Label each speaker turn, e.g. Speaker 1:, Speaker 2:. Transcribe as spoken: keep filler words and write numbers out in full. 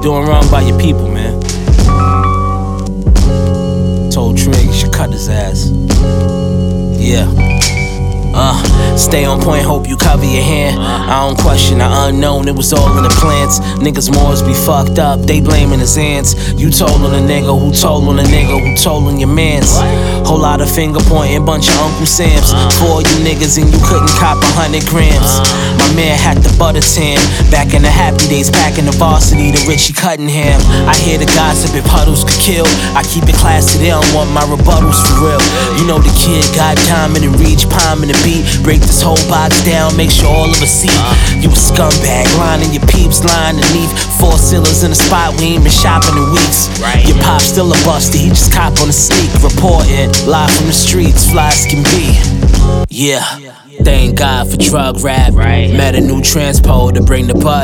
Speaker 1: Doing wrong by your people, man. Told Trigg you should cut his ass. Yeah. Uh, stay on point, hope you cover your hand. I don't question the unknown, it was all in the plans. Niggas Moors be fucked up, they blaming his ants. You told on a nigga, who told on a nigga, who told on your mans. Whole lot of finger pointing, bunch of Uncle Sams. For you niggas and you couldn't cop a hundred grams. My man had the butter tan, back in the happy days, packing the varsity, the Richie Cunningham. I hear the gossip if huddles could kill. I keep it classy, they don't want my rebuttals for real. You know the kid got diamond and reach, palm in the beat. Break this whole box down, make sure all of us see. You a scumbag, lining your peeps, lying underneath. Four ceilers in a spot, we ain't been shopping in weeks. Your pop still a buster, he just cop on the sneak. Reporting, live from the streets, fly as can be. Yeah, thank God for drug rap. Met a new transpo to bring the buzz.